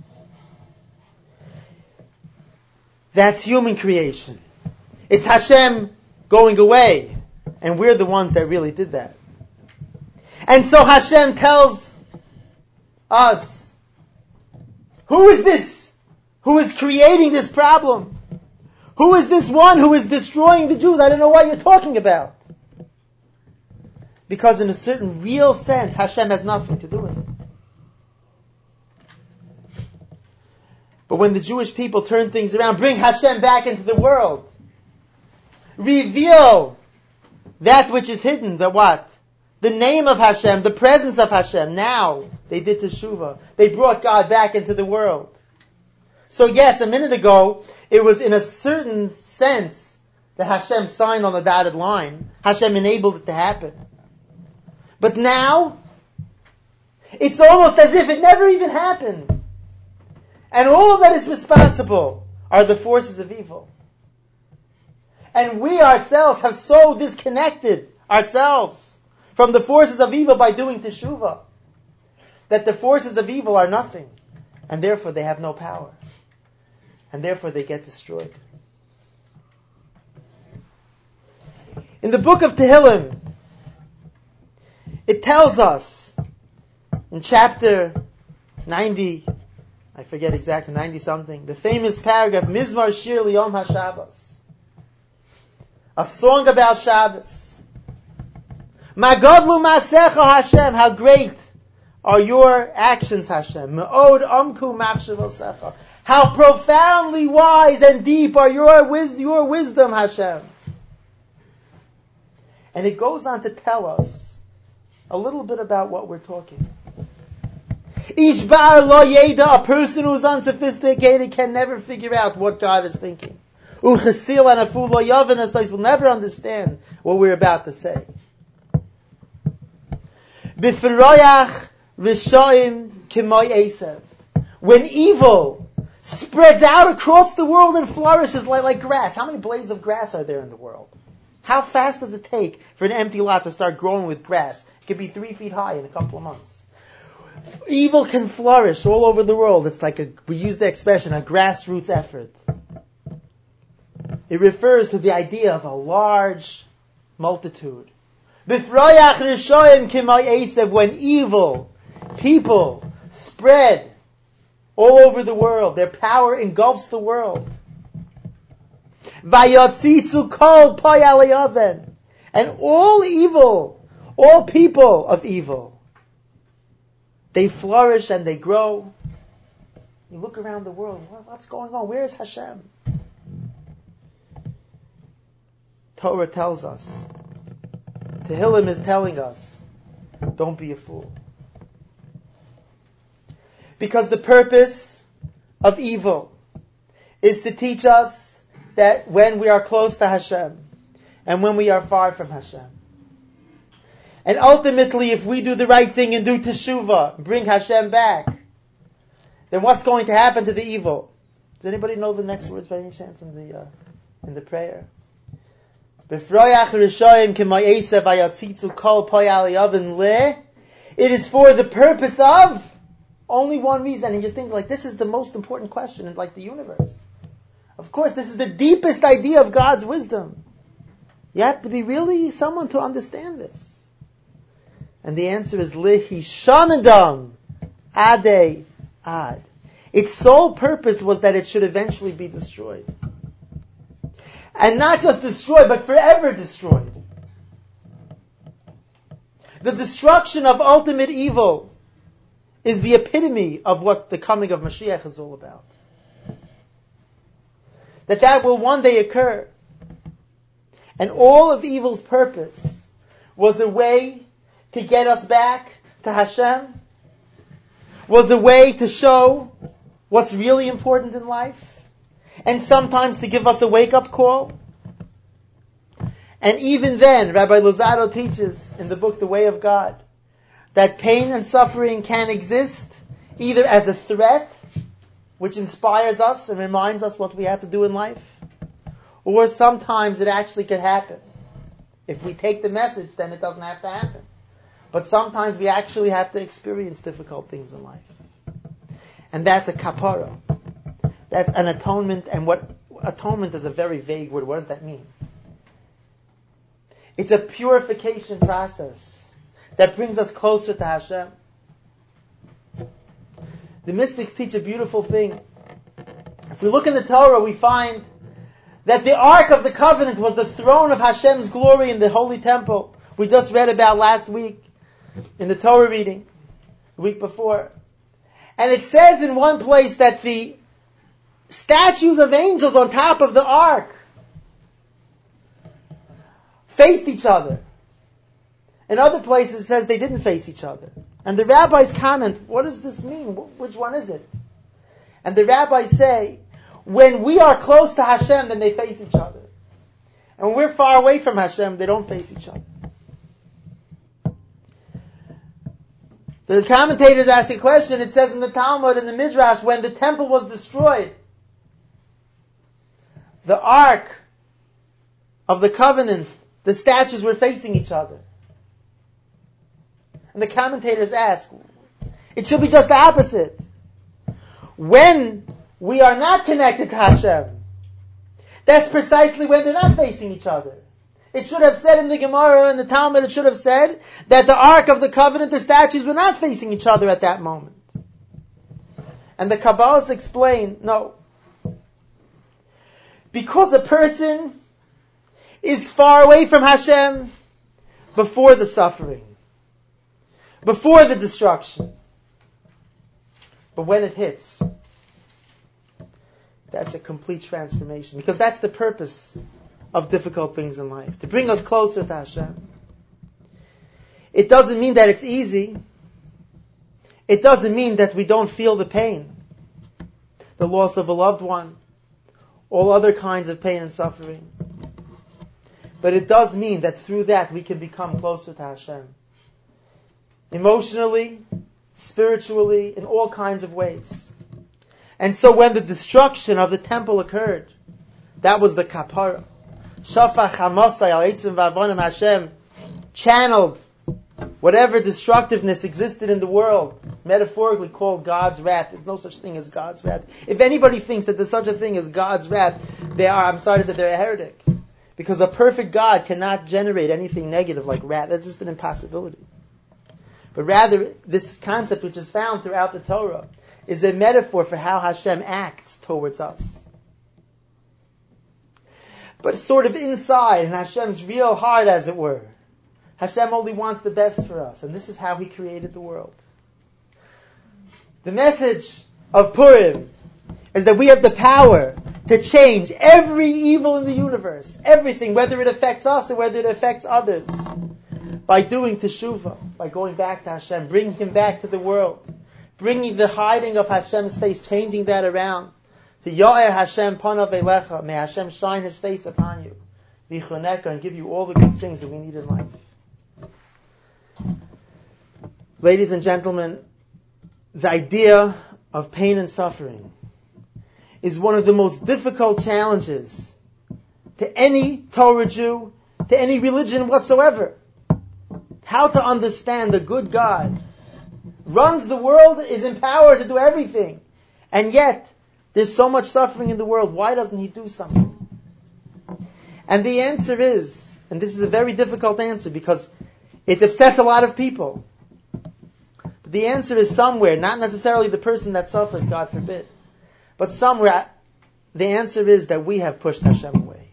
That's human creation. It's Hashem going away. And we're the ones that really did that. And so Hashem tells us, who is this? Who is creating this problem? Who is this one who is destroying the Jews? I don't know what you're talking about. Because in a certain real sense, Hashem has nothing to do with it. But when the Jewish people turn things around, bring Hashem back into the world, reveal that which is hidden, the what? The name of Hashem, the presence of Hashem. Now, they did teshuvah. They brought God back into the world. So yes, a minute ago, it was in a certain sense that Hashem signed on the dotted line. Hashem enabled it to happen. But now, it's almost as if it never even happened. And all that is responsible are the forces of evil. And we ourselves have so disconnected ourselves from the forces of evil by doing teshuvah, that the forces of evil are nothing, and therefore they have no power, and therefore they get destroyed. In the book of Tehillim, it tells us in chapter 90, I forget exactly, 90 something, the famous paragraph, Mizmar Shir Liyom HaShabbos, a song about Shabbos. Magadlu Masecha Hashem, how great are your actions, Hashem. Me'od amku machshavosecha, how profoundly wise and deep are your wisdom, Hashem. And it goes on to tell us a little bit about what we're talking. Ishbar lo yeda, a person who's unsophisticated can never figure out what God is thinking. Uchesil and afu lo yaven will never understand what we're about to say. B'froyach v'shoim k'moy Esav. When evil spreads out across the world and flourishes like grass. How many blades of grass are there in the world? How fast does it take for an empty lot to start growing with grass? It could be 3 feet high in a couple of months. Evil can flourish all over the world. It's like we use the expression, a grassroots effort. It refers to the idea of a large multitude. B'froyach rishoyim k'may Esav, when evil people spread all over the world, their power engulfs the world. Vayotzitzu kol poyalei oven, and all evil, all people of evil, they flourish and they grow. You look around the world, what's going on? Where is Hashem? Torah tells us, Tehillim is telling us, don't be a fool. Because the purpose of evil is to teach us that when we are close to Hashem and when we are far from Hashem. And ultimately, if we do the right thing and do teshuvah, bring Hashem back, then what's going to happen to the evil? Does anybody know the next words by any chance in the prayer? B'froyach rishoyim k'may Esav vayotzitzu kol poyalei oven le. It is for the purpose of only one reason. And you just think like this is the most important question in like the universe. Of course, this is the deepest idea of God's wisdom. You have to be really someone to understand this. And the answer is lihishanadam ade ad. Its sole purpose was that it should eventually be destroyed. And not just destroyed, but forever destroyed. The destruction of ultimate evil is the epitome of what the coming of Mashiach is all about. That will one day occur. And all of evil's purpose was a way to get us back to Hashem, was a way to show what's really important in life, and sometimes to give us a wake-up call. And even then, Rabbi Luzzatto teaches in the book The Way of God that pain and suffering can exist either as a threat, which inspires us and reminds us what we have to do in life, or sometimes it actually could happen. If we take the message, then it doesn't have to happen. But sometimes we actually have to experience difficult things in life. And that's a kapara. That's an atonement. And what atonement is a very vague word. What does that mean? It's a purification process that brings us closer to Hashem. The mystics teach a beautiful thing. If we look in the Torah, we find that the Ark of the Covenant was the throne of Hashem's glory in the Holy Temple. We just read about last week in the Torah reading, the week before. And it says in one place that the statues of angels on top of the Ark faced each other. In other places it says they didn't face each other. And the rabbis comment, what does this mean? Which one is it? And the rabbis say, when we are close to Hashem, then they face each other. And when we're far away from Hashem, they don't face each other. The commentators ask a question. It says in the Talmud, in the Midrash, when the temple was destroyed, the Ark of the Covenant, the statues were facing each other. And the commentators ask, it should be just the opposite. When we are not connected to Hashem, that's precisely when they're not facing each other. It should have said in the Gemara and the Talmud, it should have said that the Ark of the Covenant, the statues were not facing each other at that moment. And the Kabbalists explain, no. Because a person is far away from Hashem before the suffering, before the destruction. But when it hits, that's a complete transformation. Because that's the purpose of difficult things in life, to bring us closer to Hashem. It doesn't mean that it's easy. It doesn't mean that we don't feel the pain, the loss of a loved one, all other kinds of pain and suffering. But it does mean that through that we can become closer to Hashem. Emotionally, spiritually, in all kinds of ways. And so when the destruction of the temple occurred, that was the kapara. Shafach hamasai al eitzim v'avonim, Hashem channeled whatever destructiveness existed in the world, metaphorically called God's wrath. There's no such thing as God's wrath. If anybody thinks that there's such a thing as God's wrath, they're a heretic. Because a perfect God cannot generate anything negative like wrath. That's just an impossibility. But rather, this concept which is found throughout the Torah is a metaphor for how Hashem acts towards us. But sort of inside, in Hashem's real heart, as it were, Hashem only wants the best for us. And this is how He created the world. The message of Purim is that we have the power to change every evil in the universe, everything, whether it affects us or whether it affects others, by doing teshuvah, by going back to Hashem, bringing Him back to the world, bringing the hiding of Hashem's face, changing that around. To Ya'er Hashem panav elecha, may Hashem shine His face upon you, v'choneka, and give you all the good things that we need in life. Ladies and gentlemen, the idea of pain and suffering is one of the most difficult challenges to any Torah Jew, to any religion whatsoever. How to understand the good God runs the world, is empowered to do everything, and yet there's so much suffering in the world. Why doesn't He do something? And the answer is, and this is a very difficult answer because it upsets a lot of people. But the answer is somewhere, not necessarily the person that suffers, God forbid, but somewhere the answer is that we have pushed Hashem away.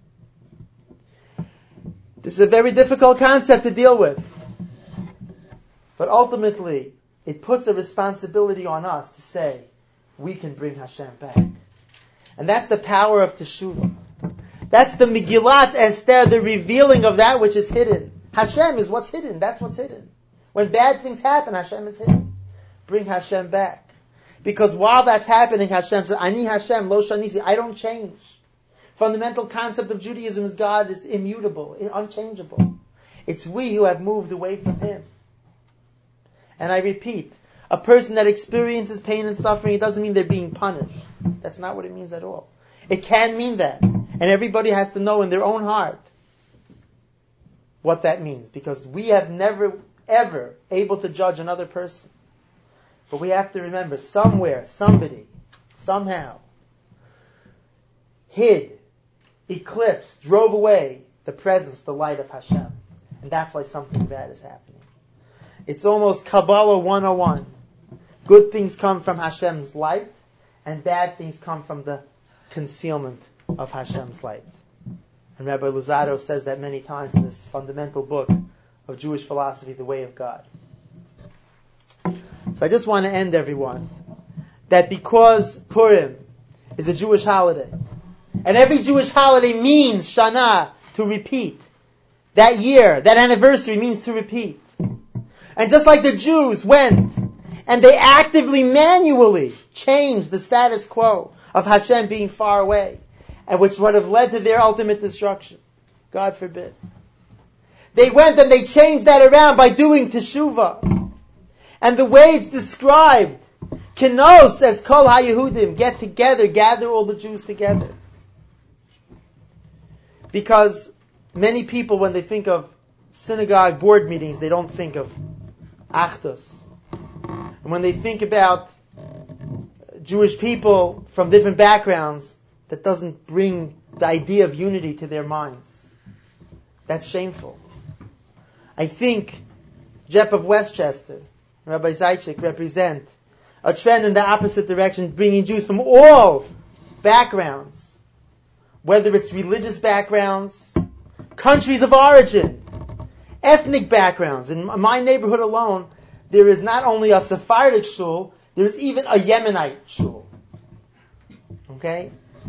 This is a very difficult concept to deal with. But ultimately, it puts a responsibility on us to say, we can bring Hashem back. And that's the power of Teshuvah. That's the Megillat Esther, the revealing of that which is hidden. Hashem is what's hidden. That's what's hidden. When bad things happen, Hashem is hidden. Bring Hashem back. Because while that's happening, Hashem says, Ani Hashem, lo shanisi, I don't change. Fundamental concept of Judaism is God is immutable, unchangeable. It's we who have moved away from Him. And I repeat, a person that experiences pain and suffering, it doesn't mean they're being punished. That's not what it means at all. It can mean that. And everybody has to know in their own heart what that means. Because we have never, ever able to judge another person. But we have to remember, somewhere, somebody, somehow, hid, eclipsed, drove away the presence, the light of Hashem. And that's why something bad is happening. It's almost Kabbalah 101. Good things come from Hashem's light, and bad things come from the concealment of Hashem's light. And Rabbi Luzzatto says that many times in this fundamental book of Jewish philosophy, The Way of God. So I just want to end, everyone, that because Purim is a Jewish holiday, and every Jewish holiday means Shana, to repeat. That year, that anniversary means to repeat. And just like the Jews went And they actively, manually changed the status quo of Hashem being far away, and which would have led to their ultimate destruction. God forbid. They went and they changed that around by doing teshuvah. And the way it's described, kenos, as kol ha-Yehudim, get together, gather all the Jews together. Because many people, when they think of synagogue board meetings, they don't think of achdus. And when they think about Jewish people from different backgrounds, that doesn't bring the idea of unity to their minds. That's shameful. I think Jep of Westchester, Rabbi Zaitchik, represent a trend in the opposite direction, bringing Jews from all backgrounds, whether it's religious backgrounds, countries of origin, ethnic backgrounds. In my neighborhood alone, there is not only a Sephardic shul, there is even a Yemenite shul. Okay?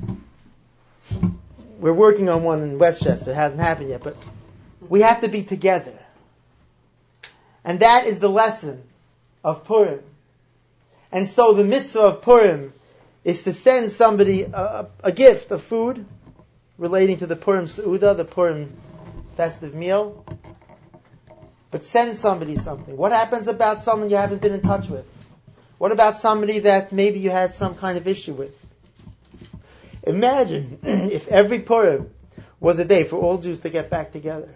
We're working on one in Westchester. It hasn't happened yet, but we have to be together. And that is the lesson of Purim. And so the mitzvah of Purim is to send somebody a gift of food relating to the Purim Seudah, the Purim festive meal. But send somebody something. What happens about someone you haven't been in touch with? What about somebody that maybe you had some kind of issue with? Imagine if every Purim was a day for all Jews to get back together.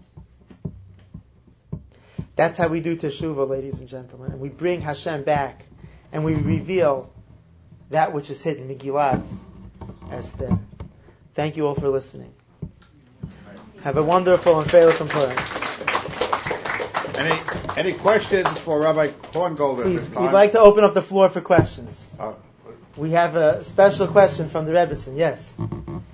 That's how we do Teshuvah, ladies and gentlemen. And we bring Hashem back and we reveal that which is hidden, Megillat Esther. Thank you all for listening. Have a wonderful and Freilich Purim. Any questions for Rabbi Korngold? Please, we'd like to open up the floor for questions. We have a special question from the Rebbetzin. Yes. Your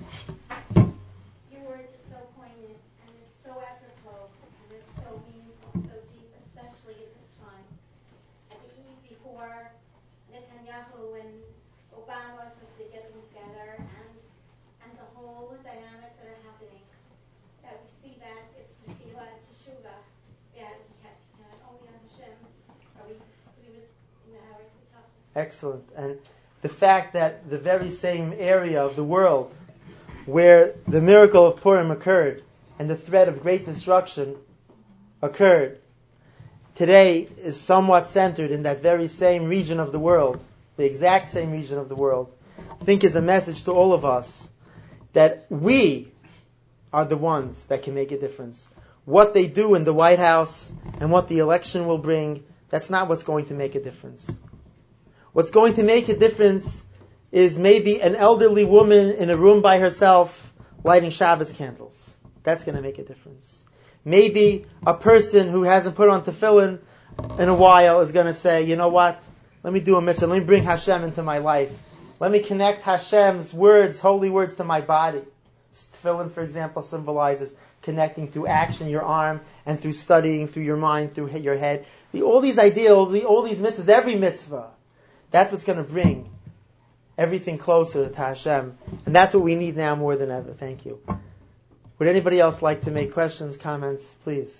words are so poignant and it's so apropos and it's so meaningful and so deep, especially at this time. At the eve before Netanyahu and Obama are supposed to be getting together and the whole dynamics that are happening, that we see that it's tefillah and teshuvah. Yeah, only on Hashem are we would have it talk. Excellent. And the fact that the very same area of the world where the miracle of Purim occurred and the threat of great destruction occurred today is somewhat centered in that very same region of the world, the exact same region of the world. I think is a message to all of us that we are the ones that can make a difference. What they do in the White House and what the election will bring, that's not what's going to make a difference. What's going to make a difference is maybe an elderly woman in a room by herself lighting Shabbos candles. That's going to make a difference. Maybe a person who hasn't put on tefillin in a while is going to say, you know what? Let me do a mitzvah. Let me bring Hashem into my life. Let me connect Hashem's words, holy words, to my body. Tefillin, for example, symbolizes connecting through action, your arm, and through studying, through your mind, through your head. All these ideals, all these mitzvahs, every mitzvah, that's what's going to bring everything closer to Hashem. And that's what we need now more than ever. Thank you. Would anybody else like to make questions, comments, please?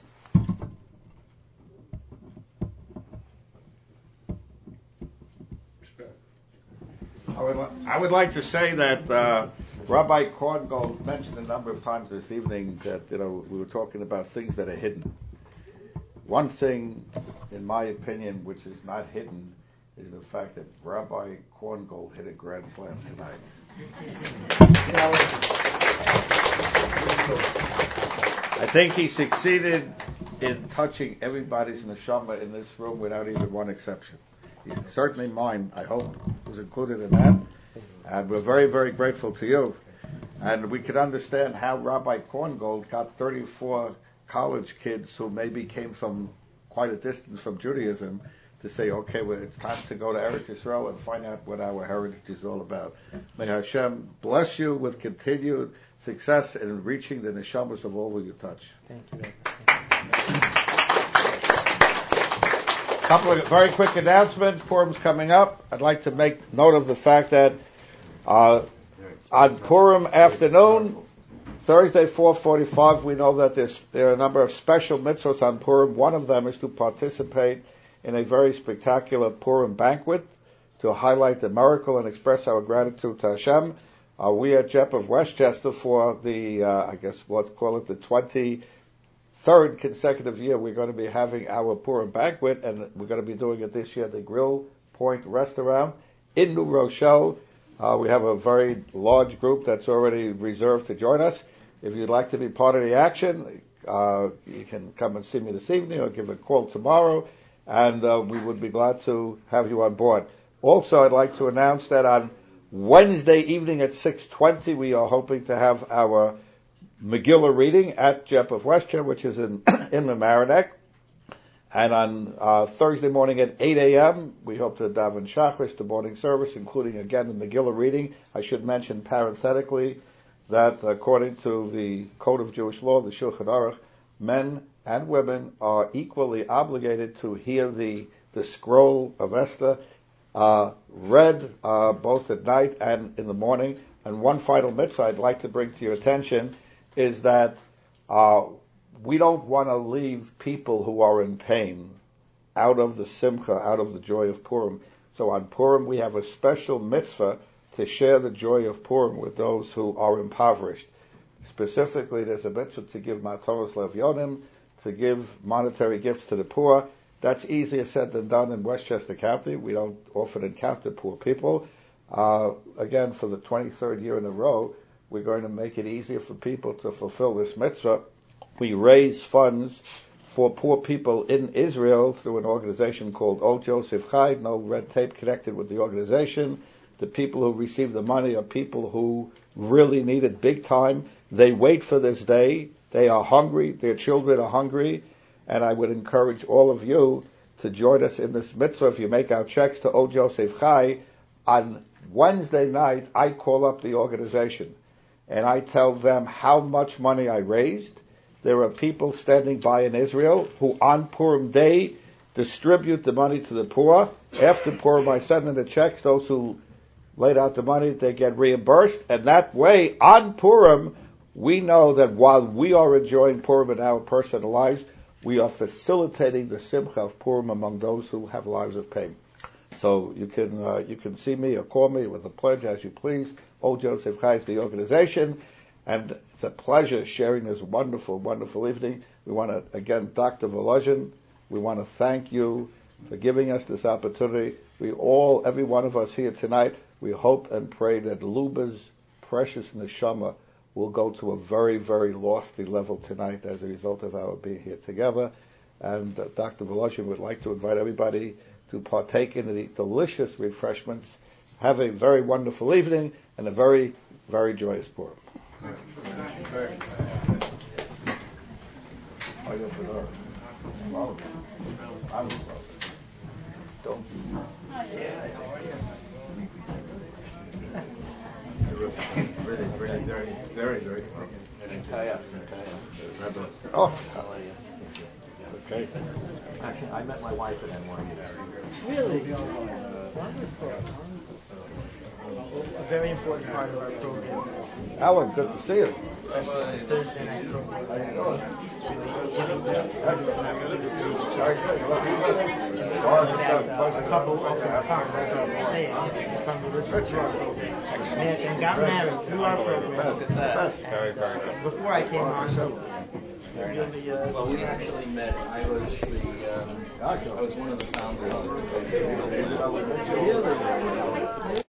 I would like to say that Rabbi Korngold mentioned a number of times this evening that we were talking about things that are hidden. One thing, in my opinion, which is not hidden, is the fact that Rabbi Korngold hit a grand slam tonight. I think he succeeded in touching everybody's neshama in this room without even one exception. Certainly mine, I hope, was included in that. And we're very, very grateful to you. And we can understand how Rabbi Korngold got 34 college kids who maybe came from quite a distance from Judaism to say, okay, well, it's time to go to Eretz Yisrael and find out what our heritage is all about. May Hashem bless you with continued success in reaching the neshamas of all who you touch. Thank you. A couple of very quick announcements. Purim's coming up. I'd like to make note of the fact that on Purim afternoon, Thursday, 4:45, we know that there are a number of special mitzvahs on Purim. One of them is to participate in a very spectacular Purim banquet to highlight the miracle and express our gratitude to Hashem. We at JEP of Westchester, for the, I guess let's call it the 23rd consecutive year, we're going to be having our Purim banquet, and we're going to be doing it this year at the Grill Point Restaurant in New Rochelle. We have a very large group that's already reserved to join us. If you'd like to be part of the action, you can come and see me this evening or give a call tomorrow, and we would be glad to have you on board. Also, I'd like to announce that on Wednesday evening at 6:20, we are hoping to have our Megillah reading at JEP of Westchester, which is in the Mamaroneck. And on Thursday morning at 8 a.m., we hope to daven Shachris, the morning service, including again the Megillah reading. I should mention parenthetically that according to the Code of Jewish Law, the Shulchan Aruch, men and women are equally obligated to hear the scroll of Esther read both at night and in the morning. And one final mitzvah I'd like to bring to your attention is that we don't want to leave people who are in pain out of the simcha, out of the joy of Purim. So on Purim we have a special mitzvah to share the joy of Purim with those who are impoverished. Specifically, there's a mitzvah to give matanos levyonim, to give monetary gifts to the poor. That's easier said than done in Westchester County. We don't often encounter poor people. Again, for the 23rd year in a row, we're going to make it easier for people to fulfill this mitzvah. We raise funds for poor people in Israel through an organization called Old Joseph Chai. No red tape connected with the organization. The people who receive the money are people who really need it big time. They wait for this day. They are hungry. Their children are hungry. And I would encourage all of you to join us in this mitzvah. If you make out checks to Old Joseph Chai, on Wednesday night, I call up the organization and I tell them how much money I raised. There are people standing by in Israel who on Purim Day distribute the money to the poor. After Purim, I send them the checks. Those who laid out the money, they get reimbursed. And that way, on Purim, we know that while we are enjoying Purim in our personal lives, we are facilitating the simcha of Purim among those who have lives of pain. So you can see me or call me with a pledge as you please. Old Joseph Chai is the organization. And it's a pleasure sharing this wonderful, wonderful evening. We want to, again, Dr. Volozhin, we want to thank you for giving us this opportunity. Every one of us here tonight, we hope and pray that Luba's precious neshama will go to a very, very lofty level tonight as a result of our being here together. And Dr. Volozhin would like to invite everybody to partake in the delicious refreshments. Have a very wonderful evening and a very, very joyous Purim. Really, very, very Oh, okay. Actually, I met my wife at NYU. Really? Wonderful. A very important part of our program is Alan, good to see you. especially the Thursday night program. How you doing? It's really giving students an opportunity to meet each other. In fact, a couple often comes from saying from the religious program and got married through our program. And, before I came on, really, Well, we actually met. I was one of the founders of the